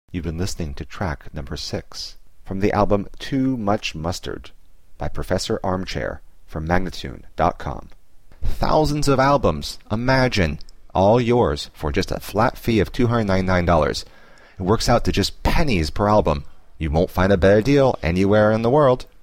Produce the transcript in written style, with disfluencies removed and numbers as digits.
You've been listening to track number 6 from the album Too Much Mustard by Professor Armchair from Magnatune.com. Thousands of albums, imagine, all yours for just a flat fee of $299. It works out to just pennies per album. You won't find a better deal anywhere in the world.